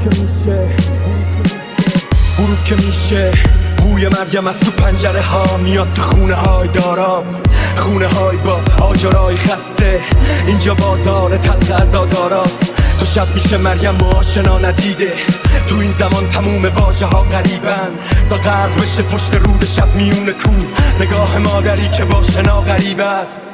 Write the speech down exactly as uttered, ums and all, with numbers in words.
که میشه غروب که میشه بوی مریم از تو پنجره ها میاد تو خونه های دارام، خونه های با آجرای خسته. اینجا بازار تلخ عزاداراست. تو شب میشه مریم و آشنا ندیده. تو این زمان تموم واژه ها غریبن. تا غرق بشه پشت رود شب میون کوه، نگاه مادری که با شنا غریب است.